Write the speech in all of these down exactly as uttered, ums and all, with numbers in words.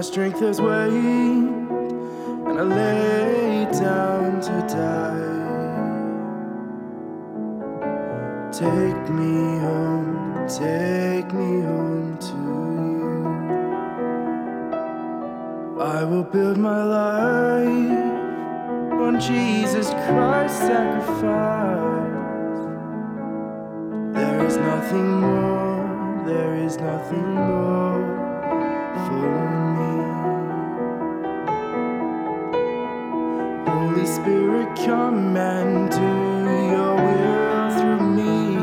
strength has waned, and I lay down to die. Take me home, take me home to you. I will build my life on Jesus Christ's sacrifice. There is nothing more, there is nothing more for me. Holy Spirit, come and do your will through me.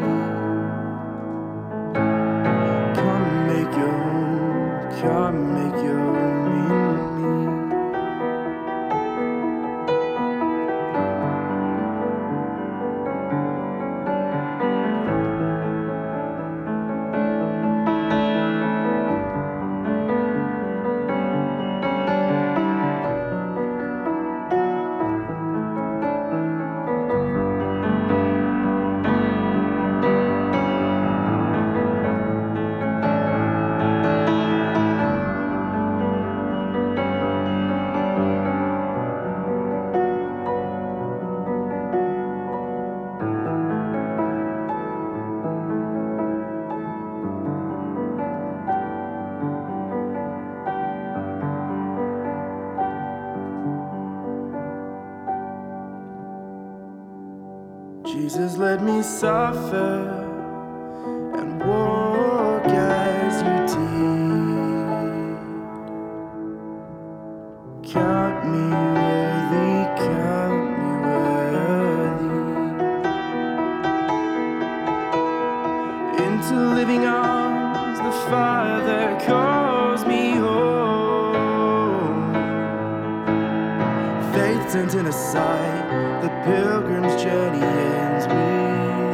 Come make your home, come make your home in me. Jesus, let me suffer and walk as you did. Count me worthy, count me worthy. Into living arms, the Father calls me home. Faith turns into sight, the pilgrim's journey ends with